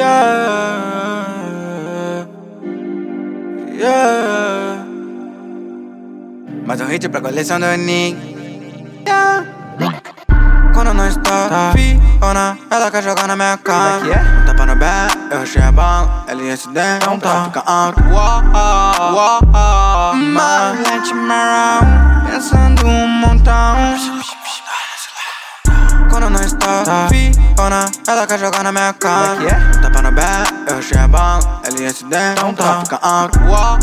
Yeah, yeah. Mais um hit pra coleção do Nick. Yeah. Quando não está Fiona, ela quer jogar na minha cara. Um tapa no pé, eu achei a bala. LSD, não tá, fica alto. Mas let me around, pensando um montão. Quando não está Fiona, ela quer jogar na minha cara. Um tapa no pé, eu achei a bala. LSD, não tá, fica alto.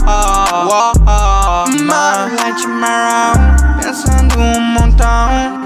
Mas let me around, pensando um montão.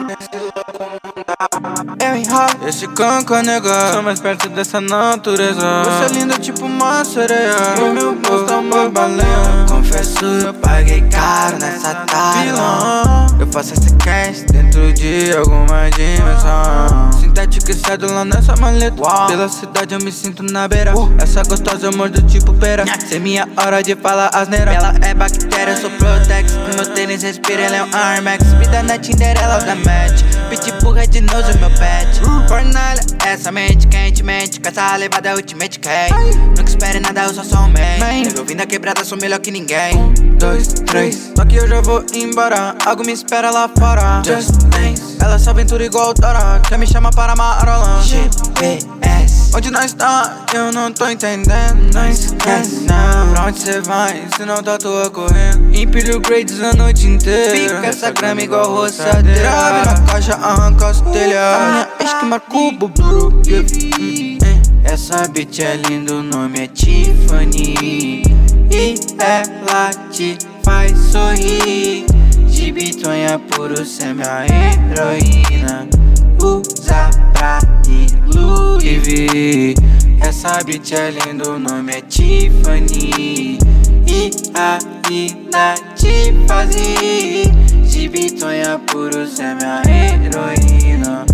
Eu enrolo esse canca, nega. Sou mais perto dessa natureza. Você é linda tipo uma sereia. E meu bolso tá uma baleia. Confesso, eu paguei caro nessa tela. Eu faço esse cash dentro de alguma dimensão. Sintético e cédula nessa maleta. Pela cidade eu me sinto na beira. Essa gostosa eu mordo tipo pera. Cê minha hora de falar asneira. Ela é bactéria, eu sou Protex. Meu tênis respira, ele é um Armax. Vida na Tinder, ela dá match. Pitbull Red Nose, meu pet. Fornalha, essa mente quentemente. Com essa levada ultimate cake. Nunca espere nada, eu só sou um man. Eu vim da quebrada, sou melhor que ninguém. 1, 2, 3. Só que eu já vou embora. Algo me espera lá fora. Just dance. Ela só aventura igual Dora. Quer me chamar para Marola. GPS. Onde nós tá? Eu não tô entendendo. Não esquece, não. Pra onde cê vai? Se não tá à toa correndo. Imperial Grades a noite inteira. Pica essa grama igual roçadeira. Abre na caixa, arranca as telhas. Minha ex que marcou o bro. Essa bitch é linda, o nome é Tiffany. E ela te faz sorrir. De bitonha puro, cê é minha heroína. Usa pra iludir. Essa bitch é linda, o nome é Tiffany. E a mina te faz rir. De bitonha puro, cê é minha heroína.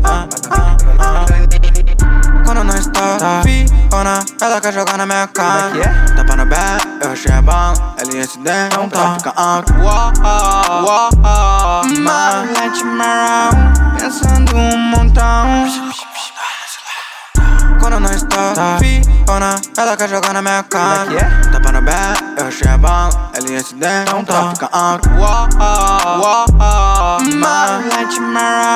Quando não está Fiona, ela quer jogar na minha cara. Tapa no pé, eu achei a bala. LSD, não tá, fica alto. Mas let me around, pensando um montão. Quando não está Fiona, ela quer jogar na minha cara. Tapa no pé, eu achei a bala. LSD, não tá, fica alto. Mas let me around.